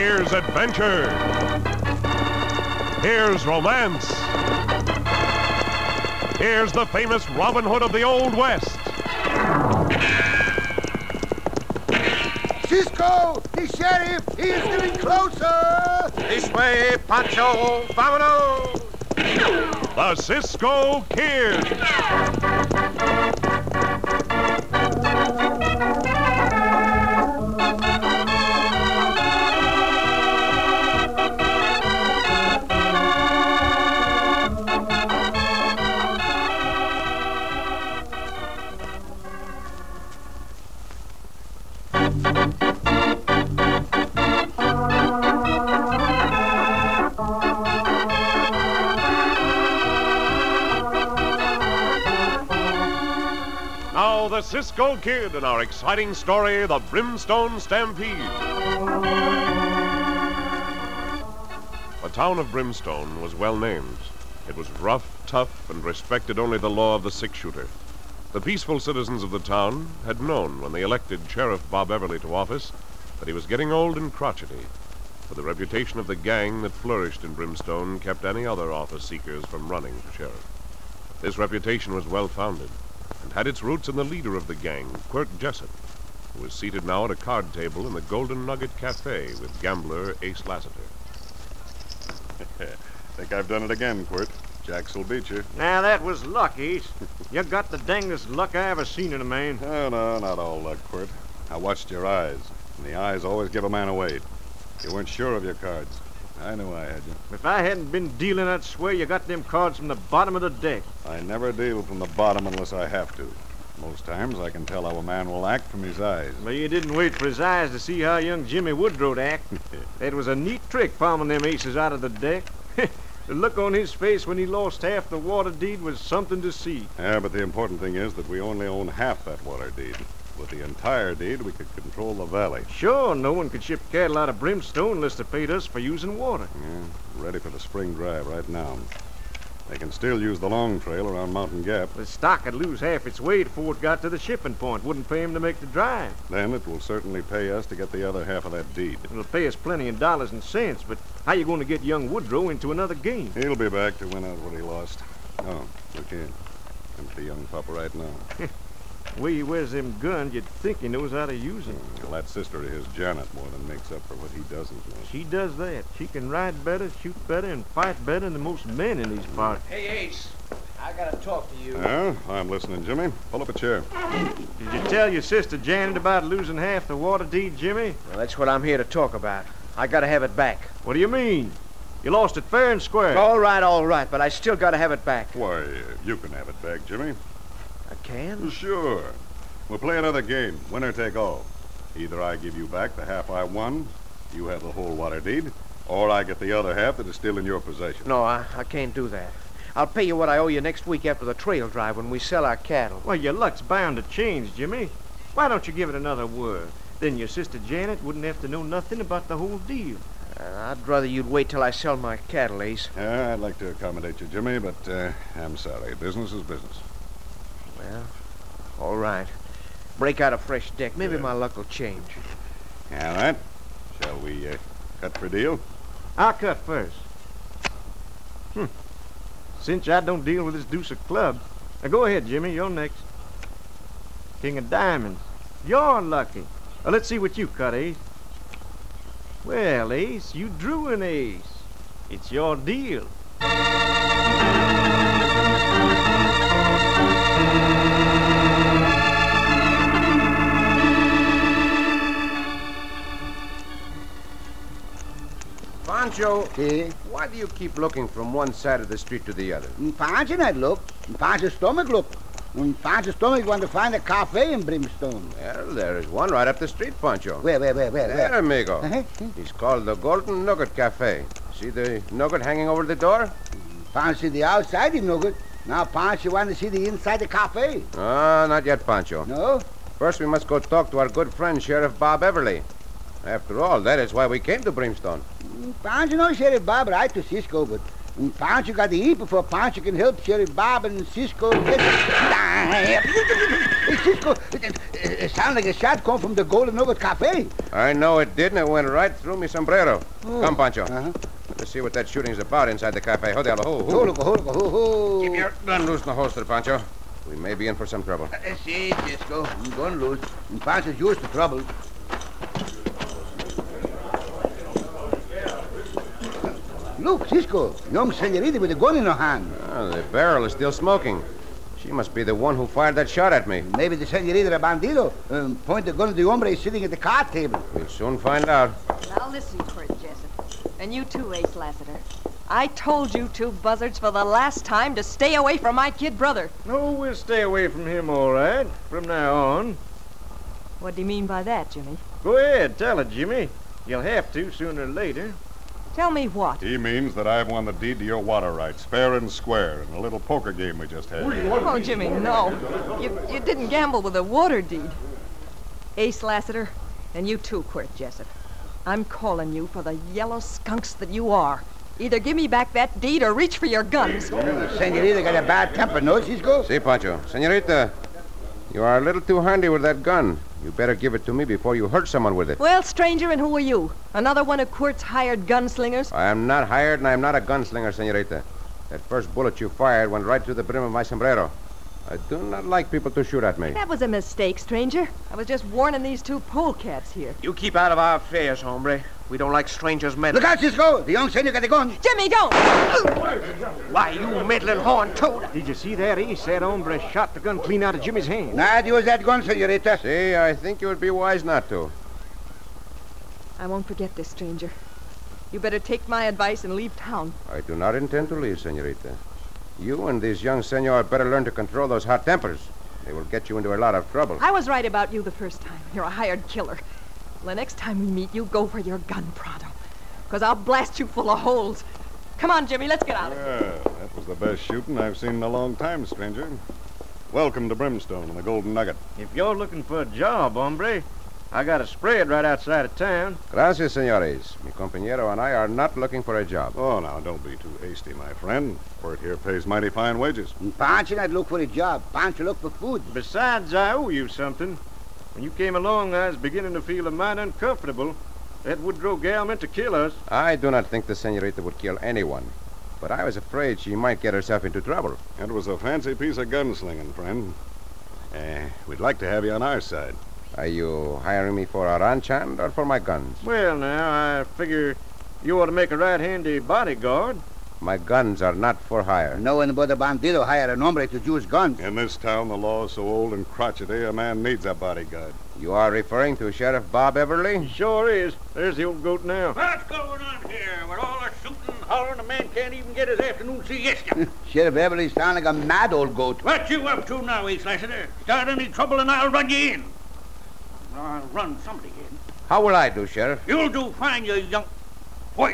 Here's adventure. Here's romance. Here's the famous Robin Hood of the Old West. Cisco, the sheriff, he is getting closer. This way, Pancho, vámonos. The Cisco Kid. Now, the Cisco Kid in our exciting story, The Brimstone Stampede. The town of Brimstone was well named. It was rough, tough, and respected only the law of the six-shooter. The peaceful citizens of the town had known when they elected Sheriff Bob Everly to office that he was getting old and crotchety, for the reputation of the gang that flourished in Brimstone kept any other office seekers from running for sheriff. This reputation was well-founded and had its roots in the leader of the gang, Quirt Jessup, who was seated now at a card table in the Golden Nugget Cafe with gambler Ace Lassiter. Think I've done it again, Quirt. Jacks'll beat you. Now, that was luck, Ace. You got the dangest luck I ever seen in a man. Oh, no, not all luck, Quirt. I watched your eyes, and the eyes always give a man away. You weren't sure of your cards. I knew I had you. If I hadn't been dealing, I'd swear you got them cards from the bottom of the deck. I never deal from the bottom unless I have to. Most times I can tell how a man will act from his eyes. But you didn't wait for his eyes to see how young Jimmy Woodrow'd act. It was a neat trick palming them aces out of the deck. The look on his face when he lost half the water deed was something to see. Yeah, but the important thing is that we only own half that water deed. With the entire deed, we could control the valley. Sure, no one could ship cattle out of Brimstone unless they paid us for using water. Yeah, ready for the spring drive right now. They can still use the long trail around Mountain Gap. The stock would lose half its weight before it got to the shipping point. Wouldn't pay him to make the drive. Then it will certainly pay us to get the other half of that deed. It'll pay us plenty in dollars and cents, but how you going to get young Woodrow into another game? He'll be back to win out what he lost. Oh, look here. Come to the young pup right now. The way he wears them guns, you'd think he knows how to use them. Well, that sister of his, Janet, more than makes up for what he doesn't know. She does that. She can ride better, shoot better, and fight better than most men in these parts. Hey, Ace, I gotta talk to you. Yeah, I'm listening, Jimmy. Pull up a chair. Did you tell your sister Janet about losing half the water deed, Jimmy? Well, that's what I'm here to talk about. I gotta have it back. What do you mean? You lost it fair and square. All right, but I still gotta have it back. Why, you can have it back, Jimmy. I can? Sure. We'll play another game, winner take all. Either I give you back the half I won, you have the whole water deed, or I get the other half that is still in your possession. No, I can't do that. I'll pay you what I owe you next week after the trail drive when we sell our cattle. Well, your luck's bound to change, Jimmy. Why don't you give it another whirl? Then your sister Janet wouldn't have to know nothing about the whole deal. I'd rather you'd wait till I sell my cattle, Ace. Yeah, I'd like to accommodate you, Jimmy, but I'm sorry. Business is business. Well, all right. Break out a fresh deck. Maybe my luck will change. All right. Shall we cut for deal? I'll cut first. Since I don't deal with this deuce of clubs. Now go ahead, Jimmy. You're next. King of diamonds. You're lucky. Well, let's see what you cut, Ace. Well, Ace, you drew an ace. It's your deal. Pancho, See? why do you keep looking from one side of the street to the other? Pancho not look. Pancho's stomach look. Pancho's stomach want to find a cafe in Brimstone. Well, there is one right up the street, Pancho. Where? There, amigo. Uh-huh. It's called the Golden Nugget Cafe. See the nugget hanging over the door? Pancho see the outside, you know good. Now Pancho want to see the inside the cafe. Ah, not yet, Pancho. No? First, we must go talk to our good friend, Sheriff Bob Everly. After all, that is why we came to Brimstone. Pancho knows Sheriff Bob right to Cisco, but Pancho got to eat before Pancho can help Sheriff Bob and Cisco get Hey, Cisco, it sounds like a shot come from the Golden Nugget Cafe. I know it did, and it went right through me sombrero. Come, Pancho. Uh-huh. Let's see what that shooting's about inside the cafe. Hold on. Hold on. Keep your gun loose in the holster, Pancho. We may be in for some trouble. See, Cisco, I'm going loose. And Pancho's used to trouble. Look, Cisco, young senorita with a gun in her hand. The barrel is still smoking. She must be the one who fired that shot at me. Maybe the senorita a bandido. Point the gun at the hombre sitting at the card table. We'll soon find out. Now listen, Kurt Jessup. And you too, Ace Lassiter. I told you two buzzards for the last time to stay away from my kid brother. No, we'll stay away from him, all right, from now on. What do you mean by that, Jimmy? Go ahead, tell it, Jimmy. You'll have to sooner or later. Tell me what? He means that I've won the deed to your water rights, fair and square, in a little poker game we just had. Oh, Jimmy, no. You didn't gamble with a water deed. Ace Lassiter, and you too, Kurt Jessup. I'm calling you for the yellow skunks that you are. Either give me back that deed or reach for your guns. Senorita got a bad temper, no, Cisco? See, Pancho. Senorita, you are a little too handy with that gun. You better give it to me before you hurt someone with it. Well, stranger, and who are you? Another one of Kurt's hired gunslingers? I am not hired, and I am not a gunslinger, senorita. That first bullet you fired went right through the brim of my sombrero. I do not like people to shoot at me. That was a mistake, stranger. I was just warning these two polecats here. You keep out of our affairs, hombre. We don't like strangers meddling. Look out, Cisco! The young senor got the gun. Jimmy, don't! Why, you meddling horn toad. Did you see that, Ace? That hombre shot the gun clean out of Jimmy's hand. Not use that gun, senorita. See, I think you would be wise not to. I won't forget this, stranger. You better take my advice and leave town. I do not intend to leave, senorita. You and this young senor better learn to control those hot tempers. They will get you into a lot of trouble. I was right about you the first time. You're a hired killer. The next time we meet, you go for your gun pronto. Because I'll blast you full of holes. Come on, Jimmy, let's get out of here. Yeah, that was the best shooting I've seen in a long time, stranger. Welcome to Brimstone and the Golden Nugget. If you're looking for a job, hombre, I got a spread right outside of town. Gracias, senores. Mi compañero and I are not looking for a job. Oh, now, don't be too hasty, my friend. Quirt here pays mighty fine wages. And Pancho not look for a job. Pancho look for food. Besides, I owe you something. When you came along, I was beginning to feel a mite uncomfortable. That Woodrow gal meant to kill us. I do not think the senorita would kill anyone. But I was afraid she might get herself into trouble. It was a fancy piece of gunslinging, friend. We'd like to have you on our side. Are you hiring me for a ranch hand or for my guns? Well, now, I figure you ought to make a right-handy bodyguard. My guns are not for hire. No one but a bandido hire an hombre to use guns. In this town, the law is so old and crotchety, a man needs a bodyguard. You are referring to Sheriff Bob Everly? Sure is. There's the old goat now. What's going on here? With all the shooting and hollering, a man can't even get his afternoon siesta. Sheriff Everly sound like a mad old goat. What you up to now, Ace Lassiter? Start any trouble and I'll run you in. I'll run somebody in. How will I do, Sheriff? You'll do fine, you young... Wait.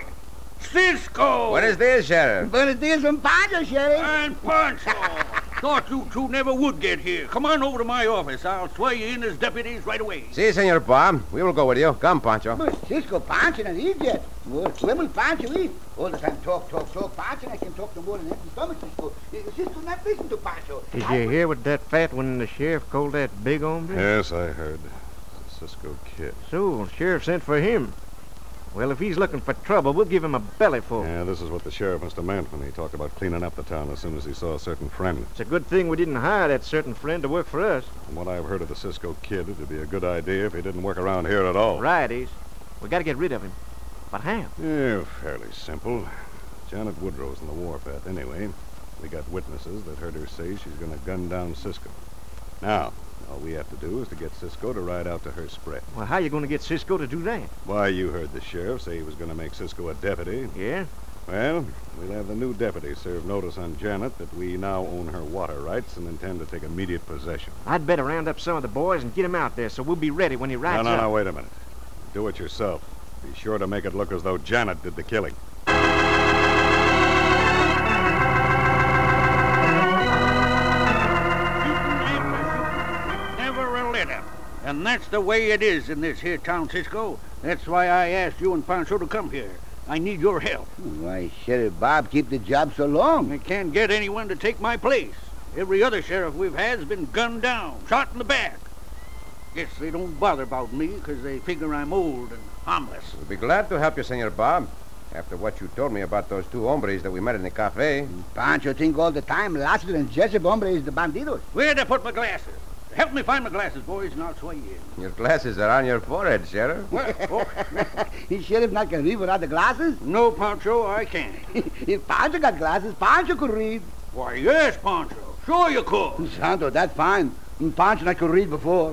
Cisco! What is this, Sheriff? But it is from Pancho, Sheriff. And Pancho. Thought you two never would get here. Come on over to my office. I'll swear you in as deputies right away. Si, Senor Bob. We will go with you. Come, Pancho. But Cisco, Pancho not eat yet. Well, when will Pancho eat? All the time talk. Pancho, I can talk no more than empty stomach, Cisco. Cisco not listen to Pancho. Did you hear what that fat one in the sheriff called that big hombre? Yes, I heard. Cisco Kid. So, the sheriff sent for him. Well, if he's looking for trouble, we'll give him a bellyful. Yeah, this is what the sheriff must have meant when he talked about cleaning up the town as soon as he saw a certain friend. It's a good thing we didn't hire that certain friend to work for us. From what I've heard of the Cisco Kid, it'd be a good idea if he didn't work around here at all. Right, Ace. We got to get rid of him. But how? Yeah, fairly simple. Janet Woodrow's in the warpath anyway. We got witnesses that heard her say she's going to gun down Cisco. Now, all we have to do is to get Cisco to ride out to her spread. Well, how you going to get Cisco to do that? Why, you heard the sheriff say he was going to make Cisco a deputy. Yeah? Well, we'll have the new deputy serve notice on Janet that we now own her water rights and intend to take immediate possession. I'd better round up some of the boys and get him out there so we'll be ready when he rides up. No, wait a minute. Do it yourself. Be sure to make it look as though Janet did the killing. And that's the way it is in this here town, Cisco. That's why I asked you and Pancho to come here. I need your help. Why, Sheriff Bob keep the job so long? I can't get anyone to take my place. Every other sheriff we've had's been gunned down, shot in the back. Guess they don't bother about me because they figure I'm old and harmless. We'll be glad to help you, Senor Bob. After what you told me about those two hombres that we met in the cafe. Pancho think all the time Lassiter and Jessup hombre is the bandidos. Where'd I put my glasses? Help me find my glasses, boys, and I'll sway you in. Your glasses are on your forehead, Sheriff. His sheriff not can read without the glasses? No, Pancho, I can't. If Pancho got glasses, Pancho could read. Why, yes, Pancho. Sure you could. Santo, that's fine. Pancho not could read before.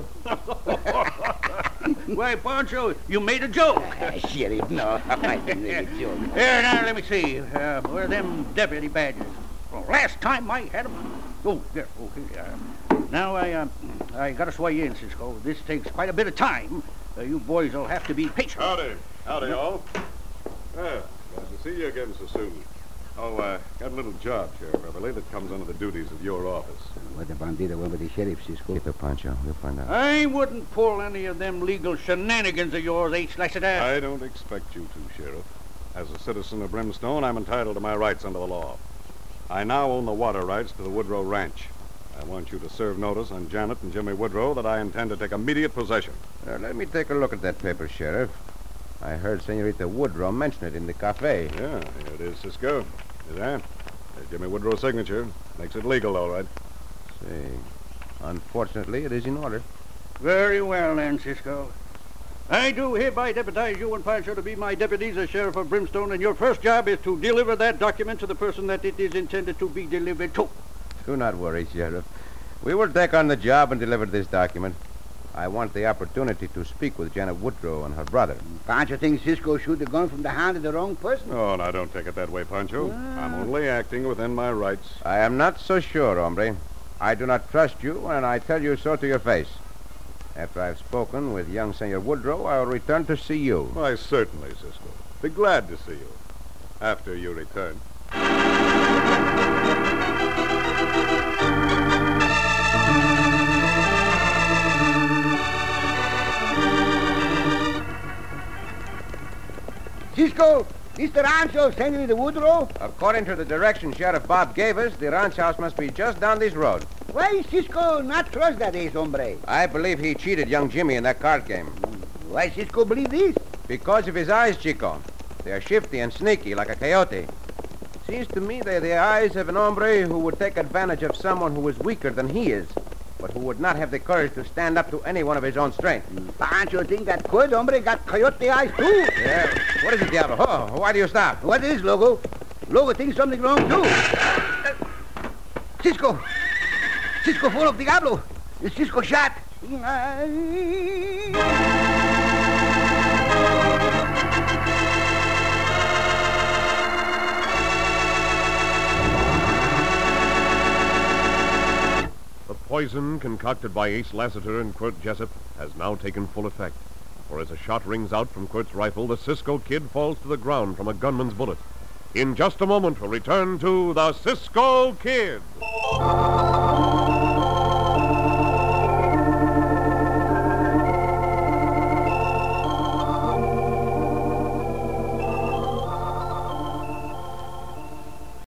Why, Pancho, you made a joke. Sheriff, no. I didn't make a joke. Here, now, let me see. Where are them deputy badges? Well, last time I had them. Oh, there. Oh, here they are. Now, I gotta sway you in, Cisco. This takes quite a bit of time. You boys will have to be patient. Howdy, all. Glad to see you again so soon. Oh, got a little job, Sheriff Everly, that comes under the duties of your office. What the bandito went with the sheriff, Cisco? Get the Pancho. We'll find out. I wouldn't pull any of them legal shenanigans of yours, H. Lassiter. I don't expect you to, Sheriff. As a citizen of Brimstone, I'm entitled to my rights under the law. I now own the water rights to the Woodrow Ranch. I want you to serve notice on Janet and Jimmy Woodrow that I intend to take immediate possession. Let me take a look at that paper, Sheriff. I heard Senorita Woodrow mention it in the cafe. Yeah, here it is, Cisco. See that? There's Jimmy Woodrow's signature. Makes it legal, all right. See. Unfortunately, it is in order. Very well, then, Cisco. I do hereby deputize you and Pancho to be my deputies as Sheriff of Brimstone, and your first job is to deliver that document to the person that it is intended to be delivered to. Do not worry, Sheriff. We will take on the job and deliver this document. I want the opportunity to speak with Janet Woodrow and her brother. Pancho thinks Cisco shoot the gun from the hand of the wrong person. Oh, now don't take it that way, Pancho. I'm only acting within my rights. I am not so sure, hombre. I do not trust you, and I tell you so to your face. After I've spoken with young Senor Woodrow, I will return to see you. Why, certainly, Cisco. Be glad to see you. After you return. Cisco, is the rancho Senorita Woodrow? According to the direction Sheriff Bob gave us, the ranch house must be just down this road. Why Cisco not trust that ace hombre? I believe he cheated young Jimmy in that card game. Why Cisco believe this? Because of his eyes, Chico. They are shifty and sneaky, like a coyote. Seems to me they're the eyes of an hombre who would take advantage of someone who is weaker than he is, but who would not have the courage to stand up to anyone of his own strength. Pancho think that good hombre got coyote eyes too. Yeah. What is it, Diablo? Oh, why do you stop? What is Logo? Logo thinks something wrong too. Cisco full of Diablo. Cisco shot. The poison concocted by Ace Lassiter and Quirt Jessup has now taken full effect. For as a shot rings out from Quirt's rifle, the Cisco Kid falls to the ground from a gunman's bullet. In just a moment, we'll return to the Cisco Kid.